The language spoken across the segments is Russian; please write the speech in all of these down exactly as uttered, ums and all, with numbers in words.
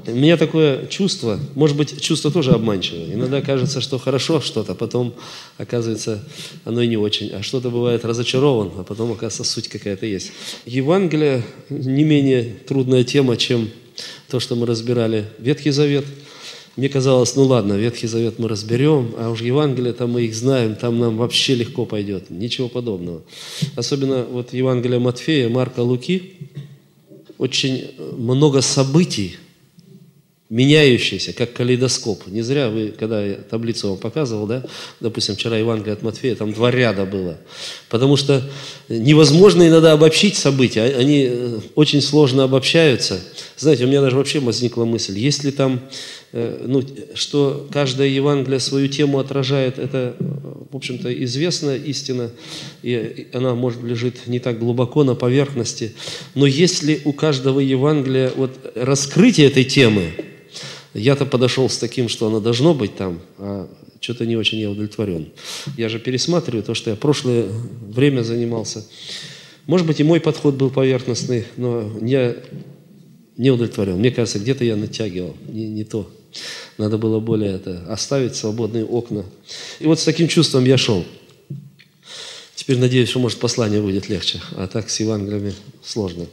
У меня такое чувство, может быть, чувство тоже обманчивое. Иногда кажется, что хорошо что-то, потом, оказывается, оно и не очень. А что-то бывает разочарован, а потом, оказывается, суть какая-то есть. Евангелие не менее трудная тема, чем то, что мы разбирали Ветхий Завет. Мне казалось, ну ладно, Ветхий Завет мы разберем, а уж Евангелие, там мы их знаем, там нам вообще легко пойдет. Ничего подобного. Особенно вот Евангелие Матфея, Марка, Луки. Очень много событий, меняющиеся, как калейдоскоп. Не зря вы, когда я таблицу вам показывал, да, допустим, вчера Евангелие от Матфея, там два ряда было. Потому что невозможно иногда обобщить события, они очень сложно обобщаются. Знаете, у меня даже вообще возникла мысль, если там, ну, что каждое Евангелие свою тему отражает, это, в общем-то, известная истина, и она, может, лежит не так глубоко на поверхности. Но если у каждого Евангелия вот раскрытие этой темы, я-то подошел с таким, что оно должно быть там, а что-то не очень я удовлетворен. Я же пересматриваю то, что я прошлое время занимался. Может быть, и мой подход был поверхностный, но я не удовлетворен. Мне кажется, где-то я натягивал, не, не то. Надо было более это, оставить свободные окна. И вот с таким чувством я шел. Теперь надеюсь, что, может, послание будет легче, а так с Евангелиями сложно.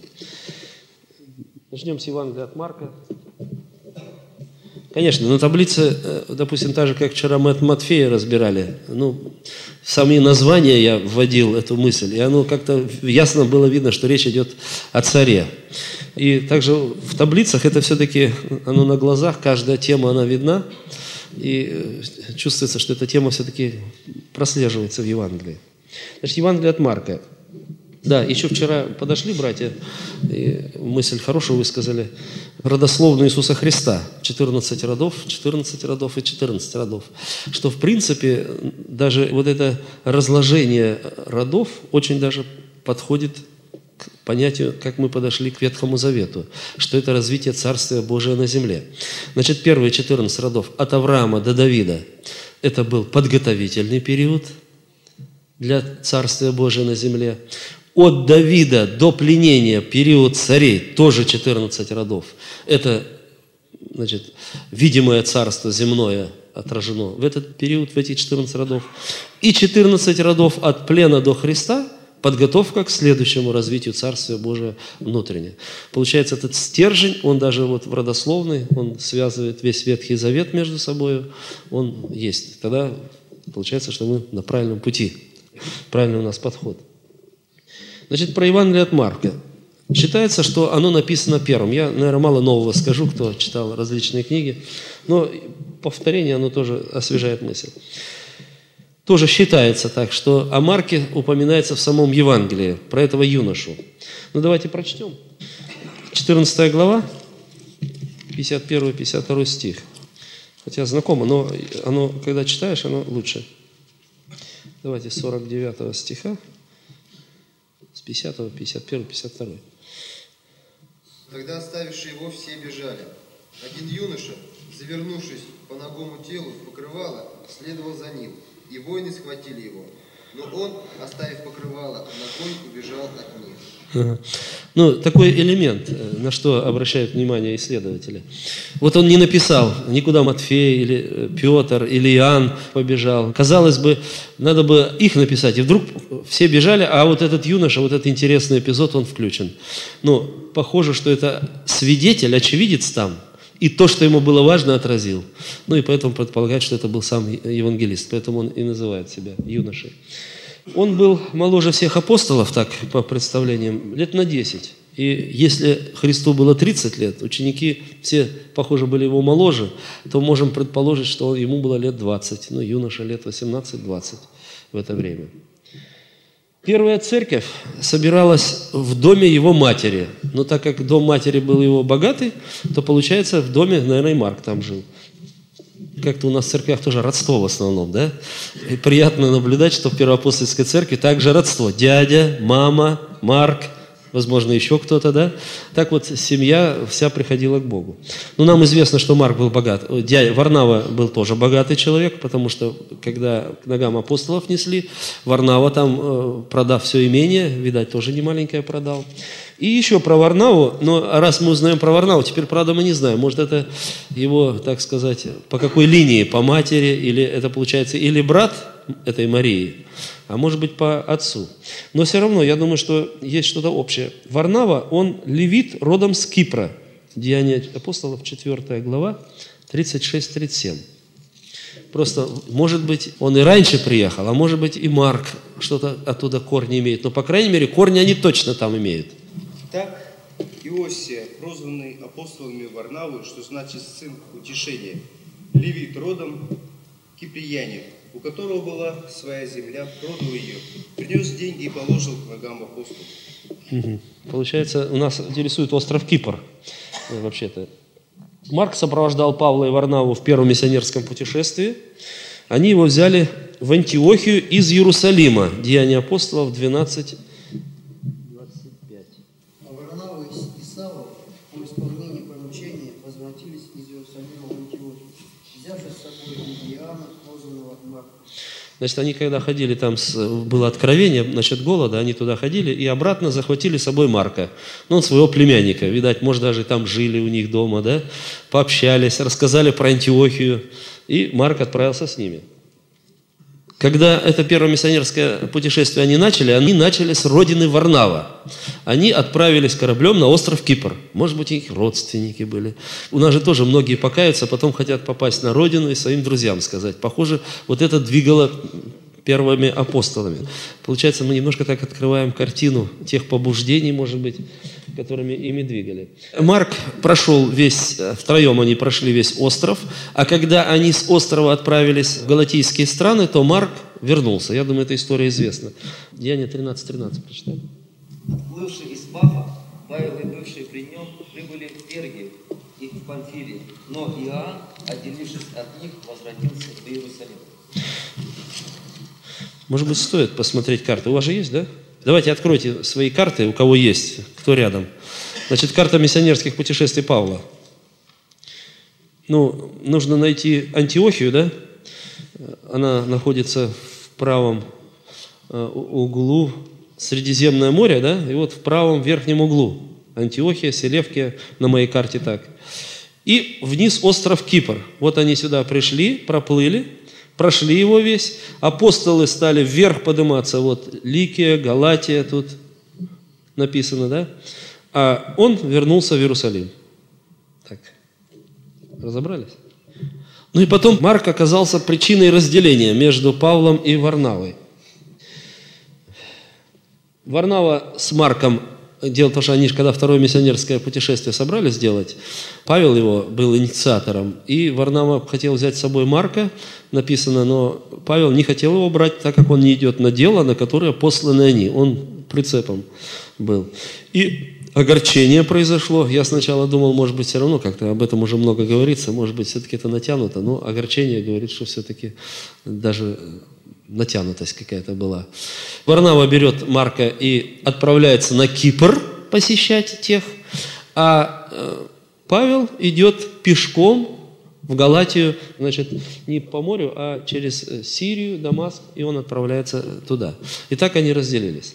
Начнем с Евангелия от Марка. Конечно, на таблице, допустим, так же, как вчера мы от Матфея разбирали, ну, сами названия я вводил эту мысль, и оно как-то ясно было видно, что речь идет о царе. И также в таблицах это все-таки, оно на глазах, каждая тема, она видна, и чувствуется, что эта тема все-таки прослеживается в Евангелии. Значит, Евангелие от Марка. Да, еще вчера подошли братья, и мысль хорошую высказали. Родословную Иисуса Христа. четырнадцать родов, четырнадцать родов и четырнадцать родов. Что, в принципе, даже вот это разложение родов очень даже подходит к понятию, как мы подошли к Ветхому Завету, что это развитие Царствия Божия на земле. Значит, первые четырнадцать родов от Авраама до Давида – это был подготовительный период для Царствия Божия на земле. От Давида до пленения, период царей, тоже четырнадцать родов. Это, значит, видимое царство земное отражено в этот период, в эти четырнадцать родов. И четырнадцать родов от плена до Христа – подготовка к следующему развитию Царствия Божия внутренне. Получается, этот стержень, он даже вот в родословной, он связывает весь Ветхий Завет между собой, он есть. Тогда получается, что мы на правильном пути, правильный у нас подход. Значит, про Евангелие от Марка. Считается, что оно написано первым. Я, наверное, мало нового скажу, кто читал различные книги, но повторение, оно тоже освежает мысль. Тоже считается так, что о Марке упоминается в самом Евангелии, про этого юношу. Ну, давайте прочтем. четырнадцатая глава, пятьдесят первый — пятьдесят второй стих. Хотя знакомо, но оно, когда читаешь, оно лучше. Давайте с сорок девятого стиха. С пятидесятого, пятьдесят первого, пятьдесят второго. Тогда оставившие его все бежали. Один юноша, завернувшись по нагому телу в покрывало, следовал за ним, и воины схватили его. Но он, оставив покрывало ногой, убежал от них. Ага. Ну, такой элемент, на что обращают внимание исследователи. Вот он не написал никуда Матфей или Петр или Иоанн побежал. Казалось бы, надо бы их написать, и вдруг все бежали, а вот этот юноша, вот этот интересный эпизод, он включен. Ну, похоже, что это свидетель, очевидец там, и то, что ему было важно, отразил. Ну, и поэтому предполагают, что это был сам евангелист, поэтому он и называет себя юношей. Он был моложе всех апостолов, так, по представлениям, лет на десять. И если Христу было тридцать лет, ученики все, похоже, были его моложе, то можем предположить, что ему было лет двадцать, ну, юноша лет восемнадцать-двадцать в это время. Первая церковь собиралась в доме его матери. Но так как дом матери был его богатый, то, получается, в доме, наверное, и Марк там жил. Как-то у нас в церквях тоже родство в основном, да? И приятно наблюдать, что в Первоапостольской церкви также родство. Дядя, мама, Марк, возможно, еще кто-то, да? Так вот, семья вся приходила к Богу. Ну, нам известно, что Марк был богат. Дядя Варнава был тоже богатый человек, потому что, когда к ногам апостолов несли, Варнава там, продав все имение, видать, тоже немаленькое продал. И еще про Варнаву, но раз мы узнаем про Варнаву, теперь, правда, мы не знаем, может, это его, так сказать, по какой линии, по матери, или это получается или брат этой Марии, а может быть, по отцу. Но все равно, я думаю, что есть что-то общее. Варнава, он левит родом с Кипра. Деяния апостолов, четвёртая глава, тридцать шесть тридцать семь. Просто, может быть, он и раньше приехал, а может быть, и Марк что-то оттуда корни имеет. Но, по крайней мере, корни они точно там имеют. Так, Иосия, прозванный апостолами Варнавы, что значит сын утешения, левит родом киприянин, у которого была своя земля, продал ее, принес деньги и положил к ногам апостолов. Угу. Получается, у нас интересует остров Кипр, вообще-то. Марк сопровождал Павла и Варнаву в первом миссионерском путешествии. Они его взяли в Антиохию из Иерусалима. Деяния апостолов двенадцать двадцать пять. А Варнава и Савва по исполнении поручения возвратились из Иерусалима в Антиохию, взявши с собой Иоанна, прозванного Марка. Значит, они когда ходили, там было откровение насчет голода, они туда ходили и обратно захватили с собой Марка. Ну, он своего племянника, видать, может, даже там жили у них дома, да, пообщались, рассказали про Антиохию, и Марк отправился с ними. Когда это первое миссионерское путешествие они начали, они начали с родины Варнава. Они отправились кораблем на остров Кипр. Может быть, их родственники были. У нас же тоже многие покаются, потом хотят попасть на родину и своим друзьям сказать. Похоже, вот это двигало первыми апостолами. Получается, мы немножко так открываем картину тех побуждений, может быть, которыми ими двигали. Марк прошел весь, втроем они прошли весь остров, а когда они с острова отправились в галатийские страны, то Марк вернулся. Я думаю, эта история известна. Деяния тринадцать тринадцать, прочитай. Отплывшие из Пафа, Павел и бывшие при нем прибыли в Перге и в Памфилии, но Иоанн, отделившись от них, возвратился в Иерусалим. Может быть, стоит посмотреть карты. У вас же есть, да? Давайте откройте свои карты, у кого есть, кто рядом. Значит, карта миссионерских путешествий Павла. Ну, нужно найти Антиохию, да? Она находится в правом углу, Средиземное море, да? И вот в правом верхнем углу. Антиохия, Селевкия, на моей карте так. И вниз остров Кипр. Вот они сюда пришли, проплыли. Прошли его весь, апостолы стали вверх подниматься, вот Ликия, Галатия тут написано, да? А он вернулся в Иерусалим. Так, разобрались? Ну и потом Марк оказался причиной разделения между Павлом и Варнавой. Варнава с Марком, дело в том, что они, когда второе миссионерское путешествие собрались сделать, Павел его был инициатором, и Варнава хотел взять с собой Марка, написано, но Павел не хотел его брать, так как он не идет на дело, на которое посланы они. Он прицепом был. И огорчение произошло. Я сначала думал, может быть, все равно как-то об этом уже много говорится, может быть, все-таки это натянуто, но огорчение говорит, что все-таки даже натянутость какая-то была. Варнава берет Марка и отправляется на Кипр посещать тех, а Павел идет пешком в Галатию, значит, не по морю, а через Сирию, Дамаск, и он отправляется туда. И так они разделились.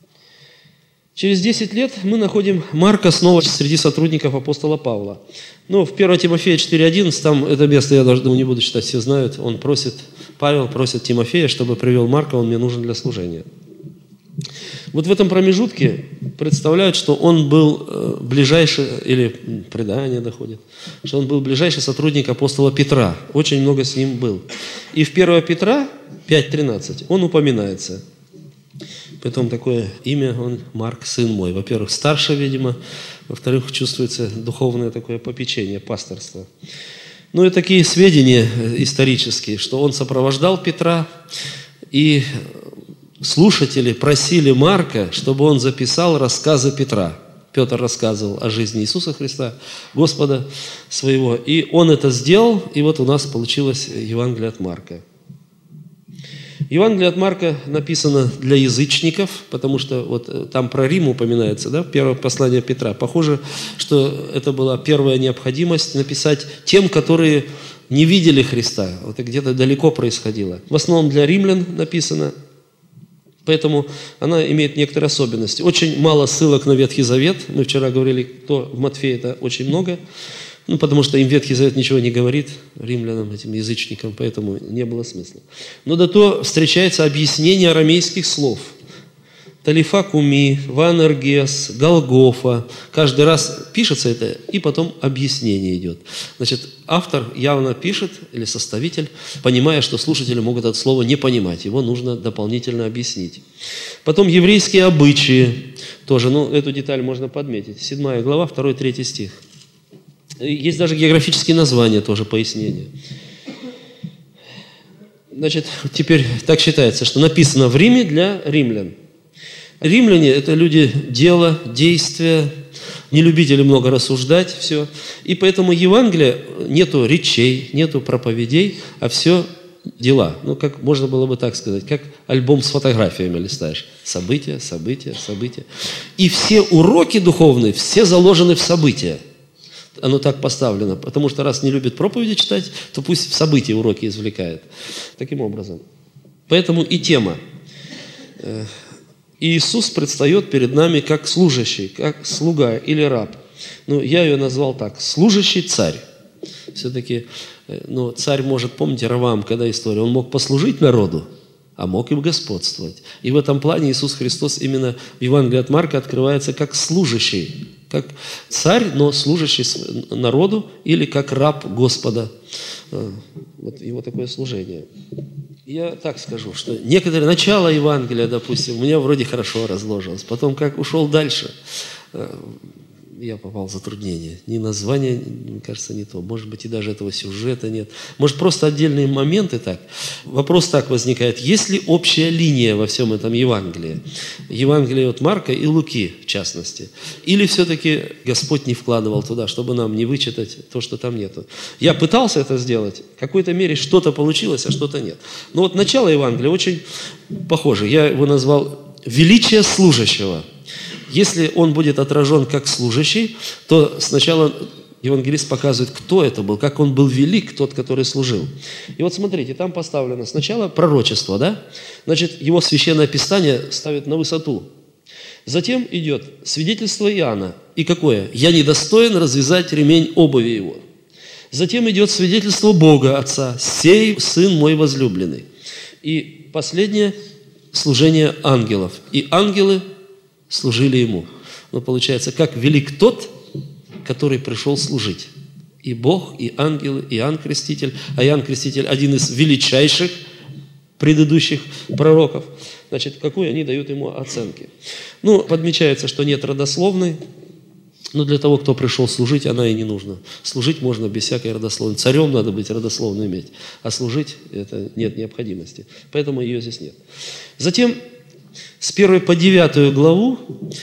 Через десять лет мы находим Марка снова среди сотрудников апостола Павла. Ну, в первое Тимофея четыре одиннадцать, там это место, я даже не буду читать, все знают, он просит, Павел просит Тимофея, чтобы привел Марка, он мне нужен для служения. Вот в этом промежутке представляют, что он был ближайший, или предание доходит, что он был ближайший сотрудник апостола Петра. Очень много с ним был. И в первое Петра пять тринадцать он упоминается. Потом такое имя, он Марк, сын мой. Во-первых, старше, видимо. Во-вторых, чувствуется духовное такое попечение, пасторство. Ну и такие сведения исторические, что он сопровождал Петра, и слушатели просили Марка, чтобы он записал рассказы Петра. Петр рассказывал о жизни Иисуса Христа, Господа своего. И он это сделал, и вот у нас получилось Евангелие от Марка. Евангелие от Марка написано для язычников, потому что вот там про Рим упоминается, да, первое послание Петра. Похоже, что это была первая необходимость написать тем, которые не видели Христа. Вот это где-то далеко происходило. В основном для римлян написано. Поэтому она имеет некоторые особенности. Очень мало ссылок на Ветхий Завет. Мы вчера говорили, кто в Матфея, это очень много. Ну, потому что им Ветхий Завет ничего не говорит, римлянам, этим язычникам, поэтому не было смысла. Но до того встречается объяснение арамейских слов. Талифакуми, Ванергес, Голгофа. Каждый раз пишется это, и потом объяснение идет. Значит, автор явно пишет, или составитель, понимая, что слушатели могут это слово не понимать. Его нужно дополнительно объяснить. Потом еврейские обычаи. Тоже, ну, эту деталь можно подметить. Седьмая глава, второй, третий стих. Есть даже географические названия, тоже пояснения. Значит, теперь так считается, что написано в Риме для римлян. Римляне – это люди дела, действия, не любители много рассуждать, все. И поэтому Евангелие нету речей, нету проповедей, а все дела. Ну, как можно было бы так сказать, как альбом с фотографиями листаешь. События, события, события. И все уроки духовные, все заложены в события. Оно так поставлено, потому что раз не любит проповеди читать, то пусть в события уроки извлекает. Таким образом. Поэтому и тема. Иисус предстает перед нами как служащий, как слуга или раб. Ну, я ее назвал так, служащий царь. Все-таки, ну, царь может, помните, Раваам, когда история, он мог послужить народу, а мог им господствовать. И в этом плане Иисус Христос именно в Евангелии от Марка открывается как служащий, как царь, но служащий народу, или как раб Господа. Вот его такое служение. Я так скажу, что некоторые начало Евангелия, допустим, у меня вроде хорошо разложилось. Потом, как ушел дальше, я попал в затруднение. Ни название, мне кажется, не то. Может быть, и даже этого сюжета нет. Может, просто отдельные моменты так. Вопрос так возникает. Есть ли общая линия во всем этом Евангелии? Евангелие от Марка и Луки, в частности. Или все-таки Господь не вкладывал туда, чтобы нам не вычитать то, что там нету? Я пытался это сделать. В какой-то мере что-то получилось, а что-то нет. Но вот начало Евангелия очень похоже. Я его назвал «Величие служащего». Если он будет отражен как служащий, то сначала евангелист показывает, кто это был, как он был велик, тот, который служил. И вот смотрите, там поставлено сначала пророчество, да? Значит, его священное писание ставит на высоту. Затем идет свидетельство Иоанна. И какое? «Я недостоин развязать ремень обуви его». Затем идет свидетельство Бога Отца. «Сей Сын мой возлюбленный». И последнее – служение ангелов. И ангелы служили ему. Но получается, как велик тот, который пришел служить. И Бог, и ангелы, и Иоанн Креститель. А Иоанн Креститель один из величайших предыдущих пророков. Значит, какую они дают ему оценки? Ну, подмечается, что нет родословной. Но для того, кто пришел служить, она и не нужна. Служить можно без всякой родословной. Царем надо быть родословную иметь. А служить это нет необходимости. Поэтому ее здесь нет. Затем с первой по девятую главу,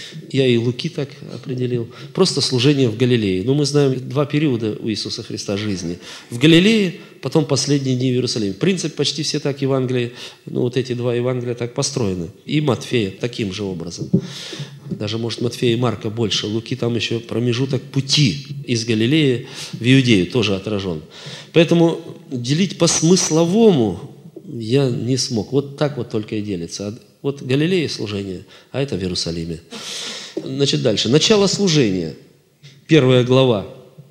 я и Луки так определил, просто служение в Галилее. Но мы знаем два периода у Иисуса Христа жизни. В Галилее, потом последние дни в Иерусалиме. В принципе, почти все так Евангелия, ну вот эти два Евангелия так построены. И Матфея таким же образом. Даже, может, Матфея и Марка больше. Луки там еще промежуток пути из Галилеи в Иудею тоже отражен. Поэтому делить по смысловому я не смог. Вот так вот только и делится. Вот Галилея служение, а это в Иерусалиме. Значит, дальше. Начало служения. Первая глава.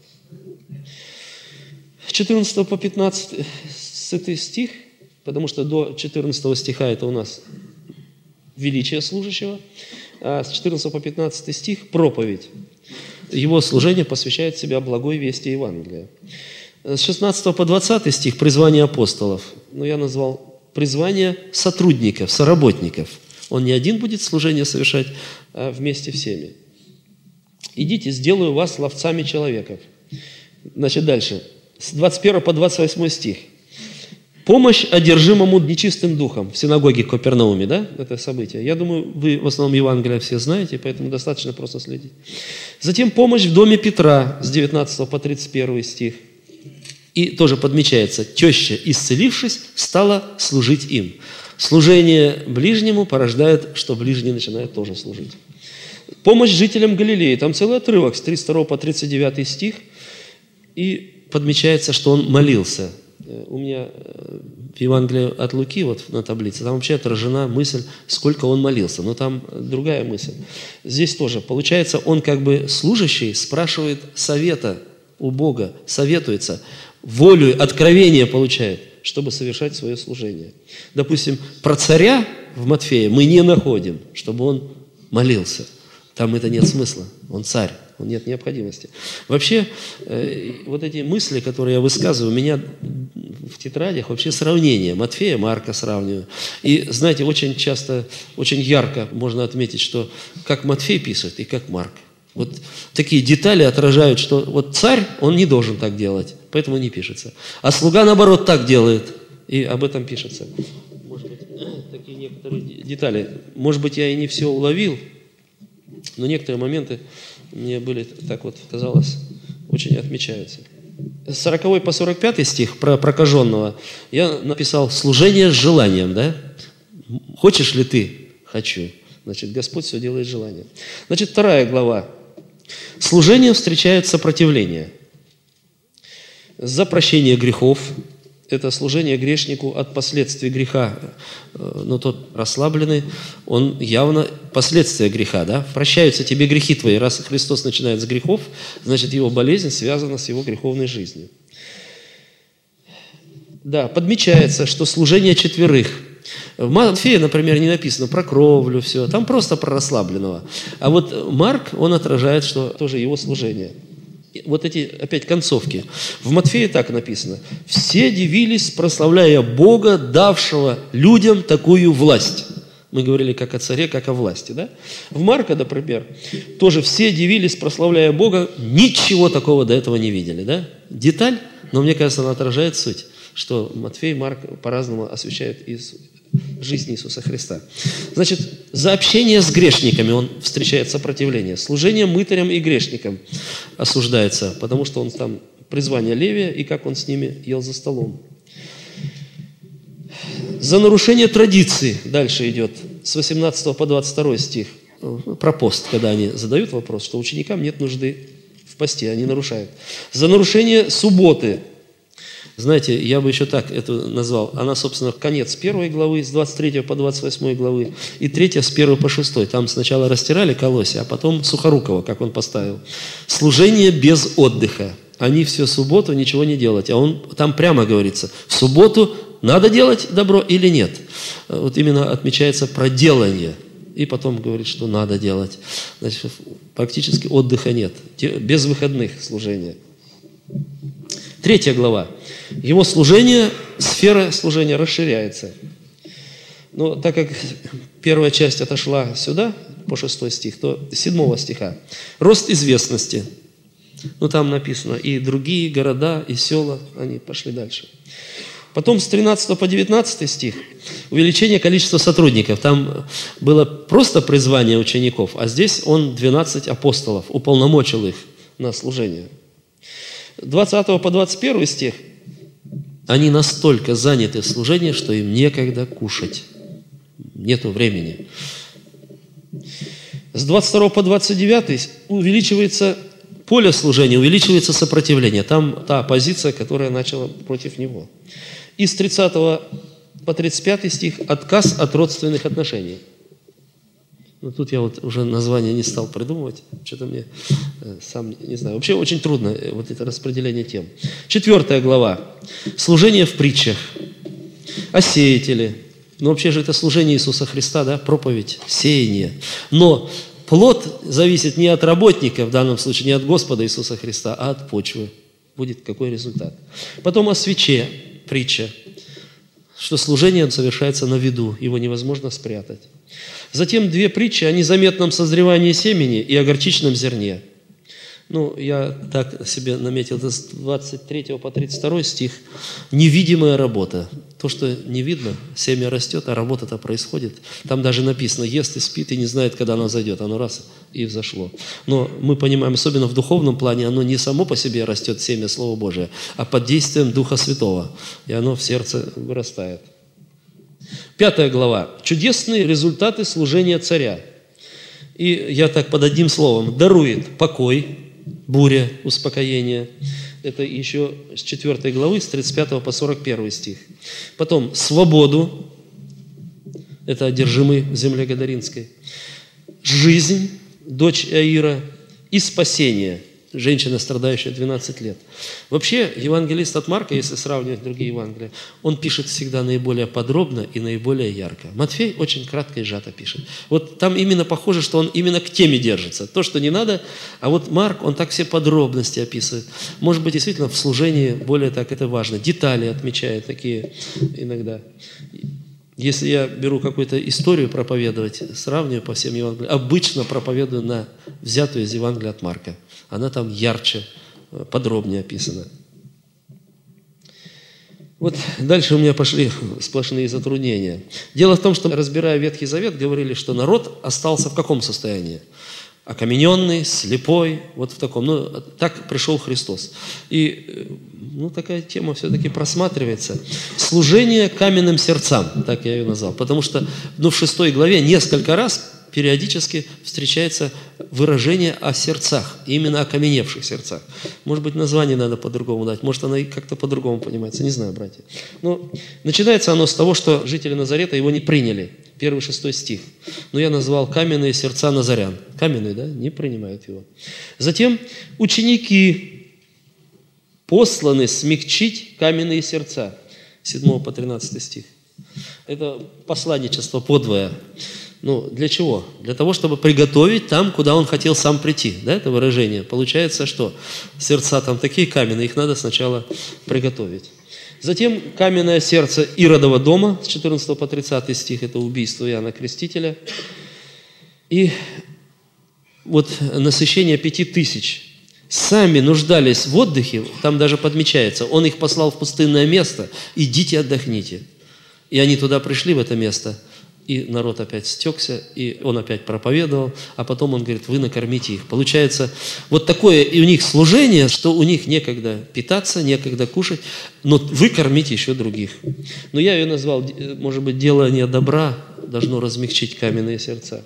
С четырнадцатого по пятнадцатый стих, потому что до четырнадцатого стиха это у нас величие служащего, а с четырнадцатого по пятнадцатый стих проповедь. Его служение посвящает себя благой вести Евангелия. С шестнадцатого по двадцатый стих призвание апостолов. Ну, я назвал призвание сотрудников, соработников. Он не один будет служение совершать, а вместе всеми. «Идите, сделаю вас ловцами человеков». Значит, дальше. С двадцать первого по двадцать восьмой стих. Помощь одержимому нечистым духом в синагоге в Капернауме, да, это событие. Я думаю, вы в основном Евангелие все знаете, поэтому достаточно просто следить. Затем помощь в доме Петра с девятнадцатого по тридцать первый стих. И тоже подмечается, теща, исцелившись, стала служить им. Служение ближнему порождает, что ближний начинает тоже служить. Помощь жителям Галилеи. Там целый отрывок с тридцать второго по тридцать девятый стих. И подмечается, что он молился. У меня в Евангелии от Луки, вот на таблице, там вообще отражена мысль, сколько он молился. Но там другая мысль. Здесь тоже, получается, он как бы служащий спрашивает совета у Бога, советуется, волю, откровение получает, чтобы совершать свое служение. Допустим, про царя в Матфея мы не находим, чтобы он молился. Там это нет смысла. Он царь, он нет необходимости. Вообще, э, вот эти мысли, которые я высказываю, у меня в тетрадях вообще сравнение. Матфея, Марка сравниваю. И, знаете, очень часто, очень ярко можно отметить, что как Матфей пишет и как Марк. Вот такие детали отражают, что вот царь, он не должен так делать, поэтому не пишется. А слуга, наоборот, так делает, и об этом пишется. Может быть, такие некоторые детали. Может быть, я и не все уловил, но некоторые моменты мне были, так вот казалось, очень отмечаются. С сороковой по сорок пятый стих про прокаженного я написал «служение с желанием». Да? Хочешь ли ты? Хочу. Значит, Господь все делает желанием. Значит, вторая глава. Служение встречает сопротивление. За прощение грехов. Это служение грешнику от последствий греха. Но тот расслабленный, он явно последствия греха. Да? Прощаются тебе грехи твои. Раз Христос начинает с грехов, значит, его болезнь связана с его греховной жизнью. Да, подмечается, что служение четверых. В Матфея, например, не написано про кровлю, все. Там просто про расслабленного. А вот Марк, он отражает, что тоже его служение. Вот эти, опять, концовки. В Матфея так написано. «Все дивились, прославляя Бога, давшего людям такую власть». Мы говорили как о царе, как о власти. Да? В Марка, например, тоже все дивились, прославляя Бога, ничего такого до этого не видели. Да? Деталь, но мне кажется, она отражает суть, что Матфей и Марк по-разному освещают жизнь Иисуса Христа. Значит, за общение с грешниками он встречает сопротивление. Служение мытарям и грешникам осуждается, потому что он там призвание Левия и как он с ними ел за столом. За нарушение традиции дальше идет с восемнадцатого по двадцать второй стих. Про пост, когда они задают вопрос, что ученикам нет нужды в посте, они нарушают. За нарушение субботы. Знаете, я бы еще так это назвал. Она, собственно, конец первой главы, с двадцать третьего по двадцать восьмой главы, и третья с первой по шестой. Там сначала растирали колосья, а потом Сухорукова, как он поставил. Служение без отдыха. Они всю субботу ничего не делать. А он там прямо говорится, в субботу надо делать добро или нет. Вот именно отмечается проделание. И потом говорит, что надо делать. Значит, практически отдыха нет. Без выходных служения. Третья глава. Его служение, сфера служения расширяется. Но так как первая часть отошла сюда, по шестой стих, то седьмого стиха. Рост известности. Ну, там написано, и другие города, и села, они пошли дальше. Потом с тринадцатого по девятнадцатый стих. Увеличение количества сотрудников. Там было просто призвание учеников, а здесь он двенадцать апостолов, уполномочил их на служение. двадцатого по двадцать первый стих. Они настолько заняты в служении, что им некогда кушать. Нету времени. С двадцать второго по двадцать девятый увеличивается поле служения, увеличивается сопротивление. Там та оппозиция, которая начала против него. И с тридцатого по тридцать пятый стих отказ от родственных отношений. Ну, тут я вот уже название не стал придумывать, что-то мне э, сам не знаю. Вообще очень трудно э, вот это распределение тем. Четвертая глава. Служение в притчах. О сеятеле. Ну, вообще же это служение Иисуса Христа, да, проповедь, сеяние. Но плод зависит не от работника, в данном случае, не от Господа Иисуса Христа, а от почвы. Будет какой результат. Потом о свече, притча, что служение совершается на виду, его невозможно спрятать. Затем две притчи о незаметном созревании семени и о горчичном зерне. Ну, я так себе наметил, это с двадцать третьего по тридцать второй стих. Невидимая работа. То, что не видно, семя растет, а работа-то происходит. Там даже написано, ест и спит, и не знает, когда оно зайдет. Оно раз и взошло. Но мы понимаем, особенно в духовном плане, оно не само по себе растет, семя Слова Божия, а под действием Духа Святого. И оно в сердце вырастает. Пятая глава. Чудесные результаты служения царя. И я так под одним словом. Дарует покой, буря, успокоение. Это еще с четвёртой главы, с тридцать пятого по сорок первый стих. Потом свободу, это одержимый в земле Гадаринской. Жизнь, дочь Иаира, и спасение, женщина, страдающая двенадцать лет. Вообще, евангелист от Марка, если сравнивать другие Евангелия, он пишет всегда наиболее подробно и наиболее ярко. Матфей очень кратко и сжато пишет. Вот там именно похоже, что он именно к теме держится. То, что не надо, а вот Марк, он так все подробности описывает. Может быть, действительно, в служении более так это важно. Детали отмечает такие иногда. Если я беру какую-то историю проповедовать, сравниваю по всем Евангелиям, обычно проповедую на взятую из Евангелия от Марка. Она там ярче, подробнее описана. Вот дальше у меня пошли сплошные затруднения. Дело в том, что, разбирая Ветхий Завет, говорили, что народ остался в каком состоянии? Окамененный, слепой, вот в таком. Ну, так пришел Христос. И, ну, такая тема все-таки просматривается. Служение каменным сердцам, так я ее назвал. Потому что, ну, в шестой главе несколько раз периодически встречается выражение о сердцах, именно окаменевших сердцах. Может быть, название надо по-другому дать, может, оно и как-то по-другому понимается, не знаю, братья. Но начинается оно с того, что жители Назарета его не приняли. Первый, шестой стих. Но я назвал каменные сердца назарян. Каменные, да? Не принимают его. Затем ученики посланы смягчить каменные сердца. седьмой по тринадцатый стих. Это посланничество подвое. Ну, для чего? Для того, чтобы приготовить там, куда он хотел сам прийти. Да, это выражение. Получается, что сердца там такие каменные, их надо сначала приготовить. Затем каменное сердце Иродова дома, с четырнадцатого по тридцатый стих, это убийство Иоанна Крестителя. И вот насыщение пяти тысяч. Сами нуждались в отдыхе, там даже подмечается, он их послал в пустынное место, идите отдохните. И они туда пришли, в это место, и народ опять стекся, и он опять проповедовал, а потом он говорит, вы накормите их. Получается, вот такое и у них служение, что у них некогда питаться, некогда кушать, но вы кормите еще других. Но я ее назвал, может быть, делание добра должно размягчить каменные сердца.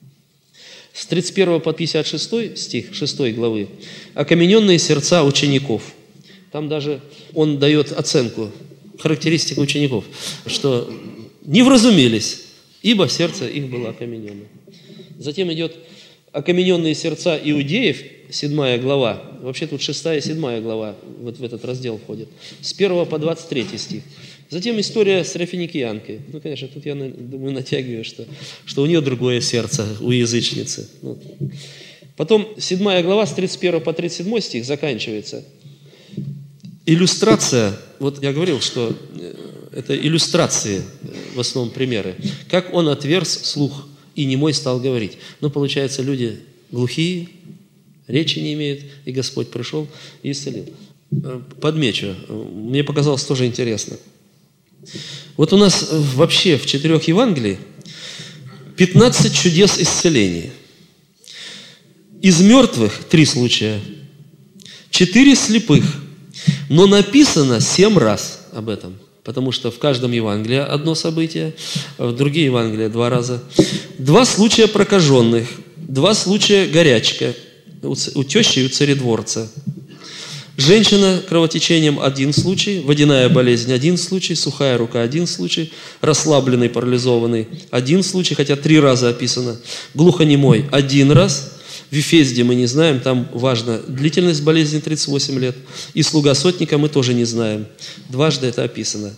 С тридцать первого по пятьдесят шестой стих шестой главы «Окамененные сердца учеников». Там даже он дает оценку, характеристику учеников, что не вразумились, ибо сердце их было окаменено. Затем идет окамененные сердца иудеев, седьмая глава. Вообще тут шестая и седьмая глава вот в этот раздел входит. С первого по двадцать третий стих. Затем история с Серафиникиянкой. Ну, конечно, тут я, думаю, натягиваю, что, что у нее другое сердце, у язычницы. Ну. Потом седьмая глава с тридцать первого по тридцать седьмой стих заканчивается. Иллюстрация, вот я говорил, что это иллюстрации, в основном примеры. Как он отверз слух, и немой стал говорить. Ну, получается, люди глухие, речи не имеют, и Господь пришел и исцелил. Подмечу, мне показалось тоже интересно. Вот у нас вообще в четырех Евангелиях пятнадцать чудес исцеления. Из мертвых три случая, четыре слепых, но написано семь раз об этом. Потому что в каждом Евангелии одно событие, в другие Евангелия два раза. Два случая прокаженных, два случая горячка у тещи и у царедворца. Женщина кровотечением один случай, водяная болезнь один случай, сухая рука один случай, расслабленный, парализованный один случай, хотя три раза описано. Глухонемой один раз. В Вифезде мы не знаем, там важно длительность болезни тридцать восемь лет. И слуга сотника мы тоже не знаем. Дважды это описано.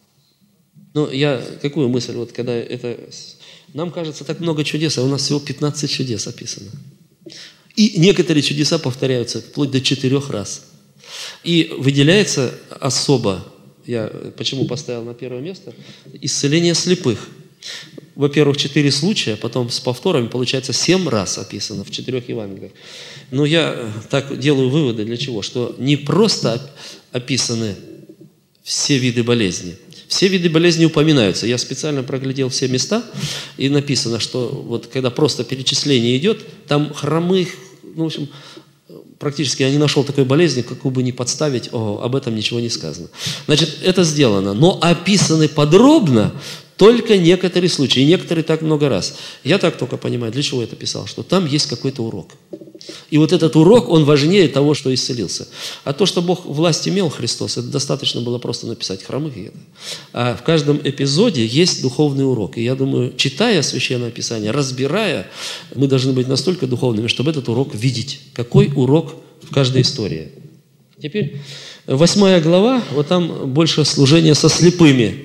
Но я какую мысль, вот когда это... Нам кажется так много чудес, а у нас всего пятнадцать чудес описано. И некоторые чудеса повторяются вплоть до четырех раз. И выделяется особо, я почему поставил на первое место, исцеление слепых. Во-первых, четыре случая, потом с повторами, получается, семь раз описано в четырех Евангелиях. Но я так делаю выводы для чего? Что не просто описаны все виды болезни. Все виды болезни упоминаются. Я специально проглядел все места, и написано, что вот когда просто перечисление идет, там хромых, ну, в общем, практически я не нашел такой болезни, какую бы ни подставить, о, об этом ничего не сказано. Значит, это сделано, но описаны подробно только некоторые случаи, и некоторые так много раз. Я так только понимаю, для чего это писал, что там есть какой-то урок. И вот этот урок, он важнее того, что исцелился. А то, что Бог власть имел, Христос, это достаточно было просто написать хромых. А в каждом эпизоде есть духовный урок. И я думаю, читая Священное Писание, разбирая, мы должны быть настолько духовными, чтобы этот урок видеть. Какой урок в каждой истории. Теперь восьмая глава, вот там больше служения со слепыми.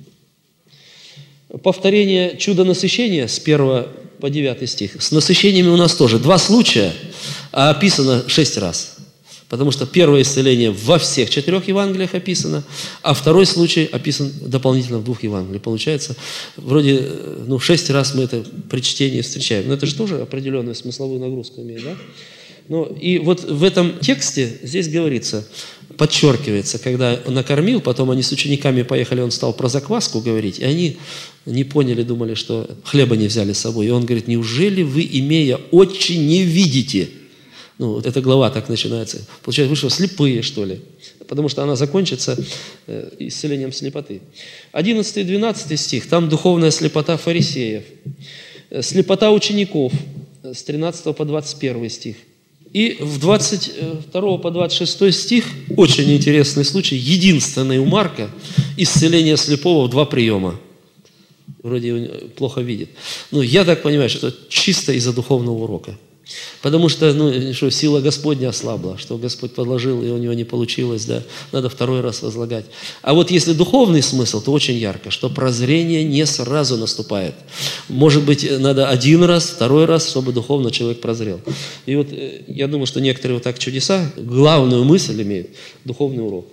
Повторение чуда насыщения с первого по девятый стих. С насыщениями у нас тоже два случая, а описано шесть раз. Потому что первое исцеление во всех четырех Евангелиях описано, а второй случай описан дополнительно в двух Евангелиях. Получается, вроде ну, шесть раз мы это при чтении встречаем. Но это же тоже определенную смысловую нагрузку имеет, да? Ну, и вот в этом тексте здесь говорится, подчеркивается, когда он накормил, потом они с учениками поехали, он стал про закваску говорить, и они не поняли, думали, что хлеба не взяли с собой. И он говорит, неужели вы, имея очи, не видите? Ну, вот эта глава так начинается. Получается, вы что, слепые, что ли? Потому что она закончится э, исцелением слепоты. одиннадцатый и двенадцатый стих, там духовная слепота фарисеев. Слепота учеников с тринадцатого по двадцать первый стих. И в двадцать второй по двадцать шестой стих очень интересный случай, единственный у Марка, исцеление слепого в два приема. Вроде он плохо видит. Но я так понимаю, что это чисто из-за духовного урока. Потому что, ну, что сила Господня ослабла, что Господь подложил, и у него не получилось, да, надо второй раз возлагать. А вот если духовный смысл, то очень ярко, что прозрение не сразу наступает. Может быть, надо один раз, второй раз, чтобы духовно человек прозрел. И вот я думаю, что некоторые вот так чудеса, главную мысль имеют, духовный урок.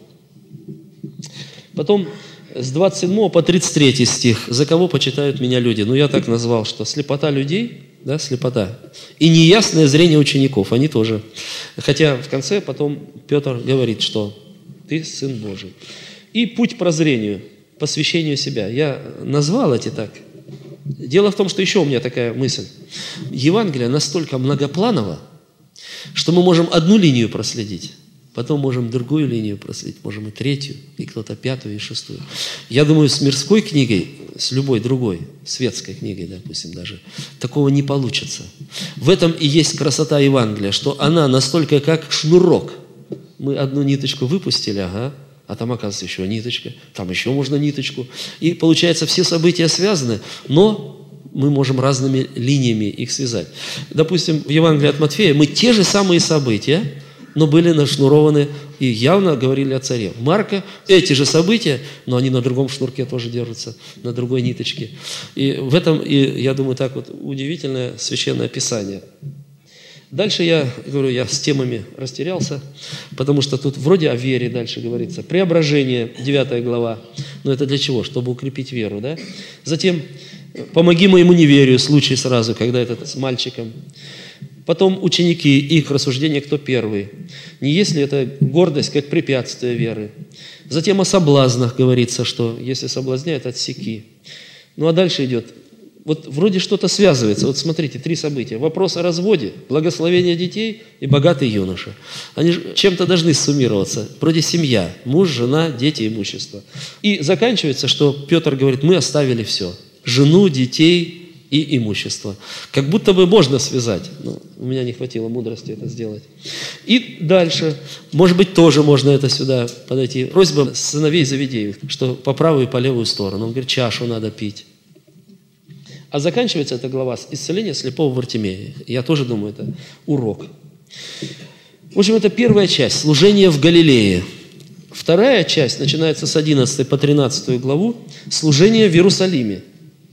Потом с двадцать седьмого по тридцать третий стих. «За кого почитают меня люди?» Ну, я так назвал, что слепота людей, да, слепота, и неясное зрение учеников, они тоже. Хотя в конце потом Петр говорит, что ты Сын Божий. И путь прозрению, посвящению себя. Я назвал эти так. Дело в том, что еще у меня такая мысль. Евангелие настолько многопланово, что мы можем одну линию проследить, потом можем другую линию проследить, можем и третью, и кто-то пятую, и шестую. Я думаю, с мирской книгой, с любой другой, светской книгой, допустим, даже, такого не получится. В этом и есть красота Евангелия, что она настолько как шнурок. Мы одну ниточку выпустили, ага, а там, оказывается, еще ниточка, там еще можно ниточку. И, получается, все события связаны, но мы можем разными линиями их связать. Допустим, в Евангелии от Матфея мы те же самые события, но были нашнурованы и явно говорили о царе. Марка эти же события, но они на другом шнурке тоже держатся, на другой ниточке. И в этом, и, я думаю, так вот удивительное Священное Писание. Дальше я говорю, я с темами растерялся, потому что тут вроде о вере дальше говорится. Преображение, девятая глава. Но это для чего? Чтобы укрепить веру, да? Затем, помоги моему неверию, случай сразу, когда этот с мальчиком. Потом ученики, их рассуждение, кто первый. Не есть ли это гордость, как препятствие веры? Затем о соблазнах говорится, что если соблазняют, отсеки. Ну а дальше идет. Вот вроде что-то связывается. Вот смотрите, три события. Вопрос о разводе, благословение детей и богатый юноша. Они чем-то должны суммироваться. Вроде семья, муж, жена, дети, имущество. И заканчивается, что Петр говорит, мы оставили все. Жену, детей и имущество. Как будто бы можно связать. Но у меня не хватило мудрости это сделать. И дальше, может быть, тоже можно это сюда подойти. Просьба сыновей Завидеев, что по правую и по левую сторону. Он говорит, чашу надо пить. А заканчивается эта глава с исцеления слепого Вартимея. Я тоже думаю, это урок. В общем, это первая часть, служение в Галилее. Вторая часть начинается с одиннадцатой по тринадцатую главу, служение в Иерусалиме.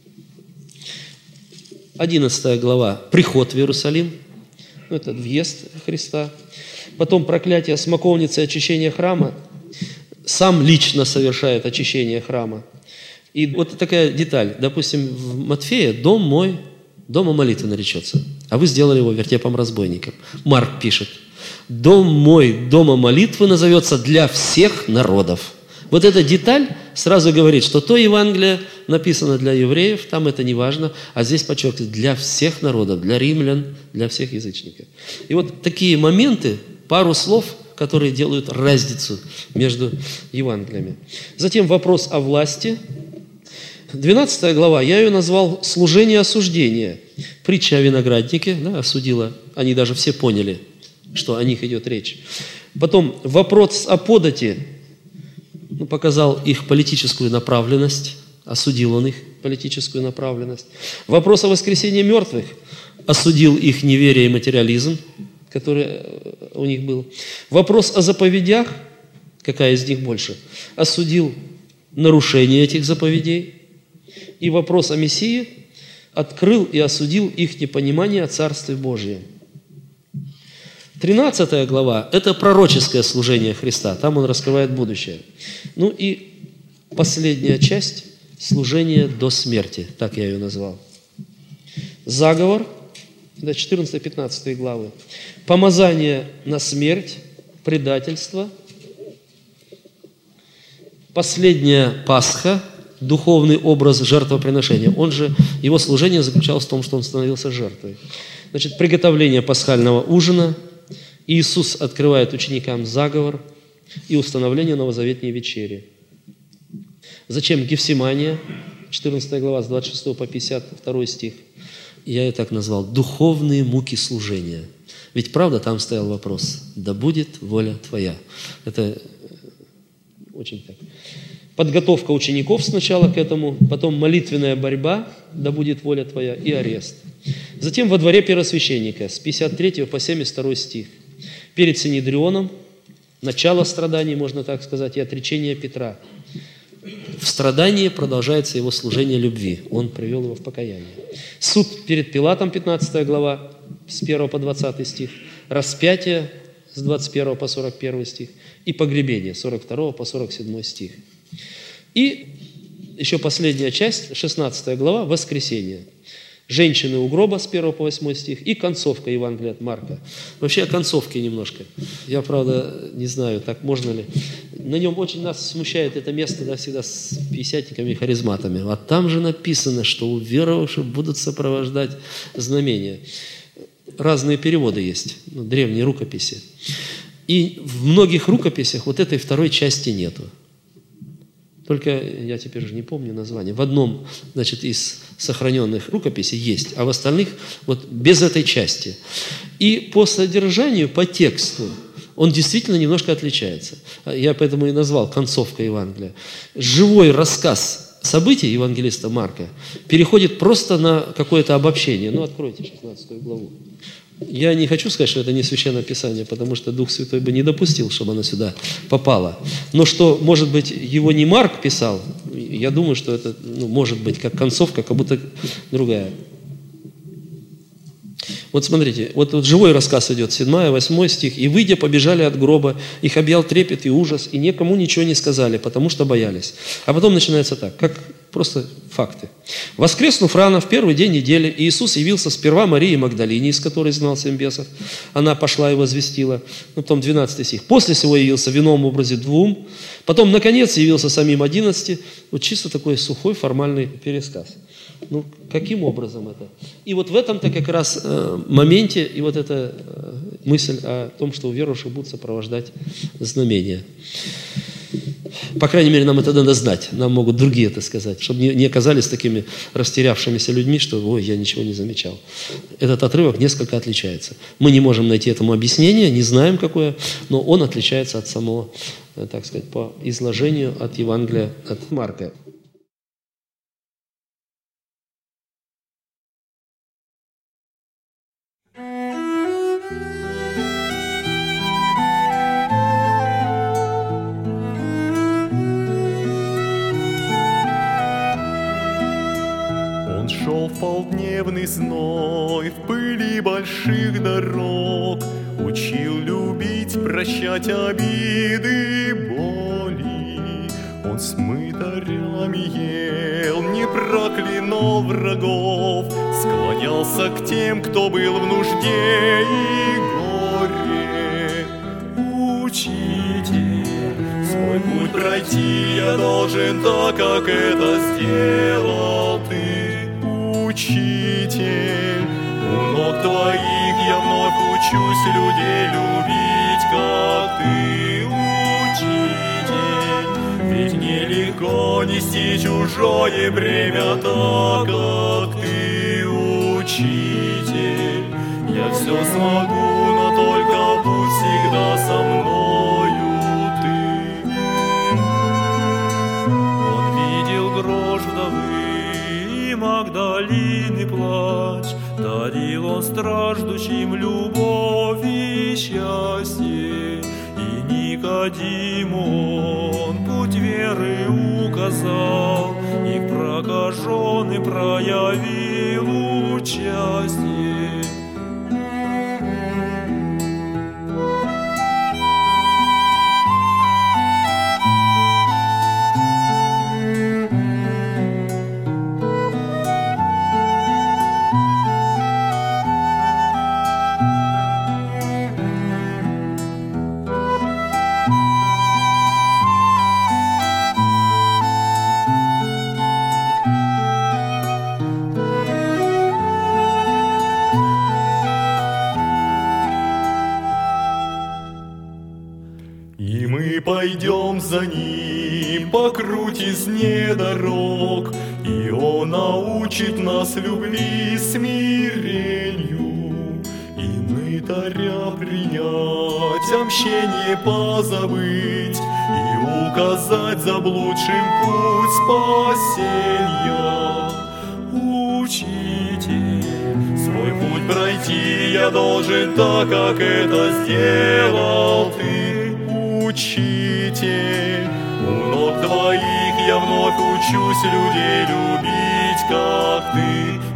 одиннадцатая глава – приход в Иерусалим, ну, это въезд Христа. Потом проклятие смоковницы, очищение храма. Сам лично совершает очищение храма. И вот такая деталь. Допустим, в Матфея «Дом мой, дома молитвы» наречется. А вы сделали его вертепом разбойников. Марк пишет «Дом мой, дома молитвы» назовется для всех народов. Вот эта деталь сразу говорит, что то Евангелие написано для евреев, там это не важно, а здесь подчеркивается для всех народов, для римлян, для всех язычников. И вот такие моменты, пару слов, которые делают разницу между Евангелиями. Затем вопрос о власти. двенадцатая глава, я ее назвал «Служение осуждения». Притча о винограднике, да, осудила. Они даже все поняли, что о них идет речь. Потом вопрос о подати, ну, показал их политическую направленность, осудил он их политическую направленность. Вопрос о воскресении мертвых осудил их неверие и материализм, который у них был. Вопрос о заповедях, какая из них больше, осудил нарушение этих заповедей. И вопрос о Мессии открыл и осудил их непонимание о Царстве Божьем. тринадцатая глава – это пророческое служение Христа. Там он раскрывает будущее. Ну и последняя часть – служение до смерти. Так я ее назвал. Заговор – это четырнадцатая-пятнадцатая главы. Помазание на смерть, предательство. Последняя Пасха – духовный образ жертвоприношения. Он же, его служение заключалось в том, что он становился жертвой. Значит, приготовление пасхального ужина. Иисус открывает ученикам заговор и установление новозаветней вечери. Зачем Гефсимания? четырнадцатая глава, с двадцать шестого по пятьдесят второй стих. Я ее так назвал. Духовные муки служения. Ведь правда, там стоял вопрос. Да будет воля твоя. Это очень так. Подготовка учеников сначала к этому, потом молитвенная борьба, да будет воля твоя, и арест. Затем во дворе первосвященника с пятьдесят третьего по семьдесят второй стих. Перед Синедрионом, начало страданий, можно так сказать, и отречение Петра. В страдании продолжается его служение любви. Он привел его в покаяние. Суд перед Пилатом, пятнадцатая глава, с первого по двадцатый стих. Распятие с двадцать первого по сорок первый стих. И погребение, с сорок второго по сорок седьмой стих. И еще последняя часть, шестнадцатая глава, воскресение. Женщины у гроба с первого по восьмой стих и концовка Евангелия от Марка. Вообще о концовке немножко. Я, правда, не знаю, так можно ли. На нем очень нас смущает это место, да, всегда с пятидесятниками и харизматами. А там же написано, что у верующих будут сопровождать знамения. Разные переводы есть, ну, древние рукописи. И в многих рукописях вот этой второй части нету. Только я теперь уже не помню название. В одном, значит, из сохраненных рукописей есть, а в остальных вот без этой части. И по содержанию, по тексту он действительно немножко отличается. Я поэтому и назвал концовка Евангелия. Живой рассказ событий евангелиста Марка переходит просто на какое-то обобщение. Ну, откройте шестнадцатую главу. Я не хочу сказать, что это не Священное Писание, потому что Дух Святой бы не допустил, чтобы оно сюда попало. Но что, может быть, его не Марк писал, я думаю, что это, ну, может быть, как концовка, как будто другая. Вот смотрите, вот, вот живой рассказ идет, седьмой, восьмой стих. «И, выйдя, побежали от гроба, их объял трепет и ужас, и никому ничего не сказали, потому что боялись». А потом начинается так, как просто факты. «Воскреснув рано, в первый день недели, Иисус явился сперва Марии Магдалине, из которой знал семь бесов. Она пошла и возвестила». Ну, потом двенадцатый стих. «После сего явился в ином образе двум, потом, наконец, явился самим одиннадцати». Вот чисто такой сухой формальный пересказ. Ну, каким образом это? И вот в этом-то как раз э, моменте и вот эта э, мысль о том, что у верующих будут сопровождать знамения. По крайней мере, нам это надо знать. Нам могут другие это сказать, чтобы не, не оказались такими растерявшимися людьми, что «ой, я ничего не замечал». Этот отрывок несколько отличается. Мы не можем найти этому объяснение, не знаем какое, но он отличается от самого, так сказать, по изложению от Евангелия от Марка. Шел в полдневный зной, в пыли больших дорог, учил любить, прощать обиды, боли. Он с мытарями ел, не проклинал врагов, склонялся к тем, кто был в нужде и горе. Учитель, свой путь пройти я должен так, как это сделал ты. Учитель, у ног твоих я вновь учусь людей любить, как ты, учитель. Ведь нелегко нести чужое бремя так, как ты, учитель. учитель. Я все смогу, но только будь всегда со мною ты. Он видел дрожь вдовы и Магдалины плач, дарил он страждущим любовь и счастье. И Никодиму он путь веры указал, и к прокаженным проявил участие. И мы пойдем за ним по крутизне дорог, и он научит нас любви и смирению. И мы, даря принять, о мщении позабыть и указать заблудшим путь спасения. Учитель, свой путь пройти я должен так, как это сделал ты. Учитель, у ног твоих я вновь учусь людей любить, как ты.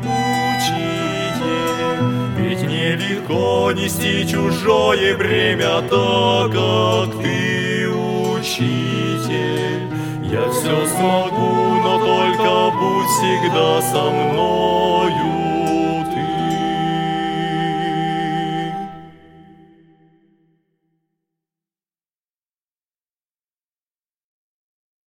Учитель, ведь нелегко нести чужое бремя так, как ты. Учитель, я все смогу, но только будь всегда со мной.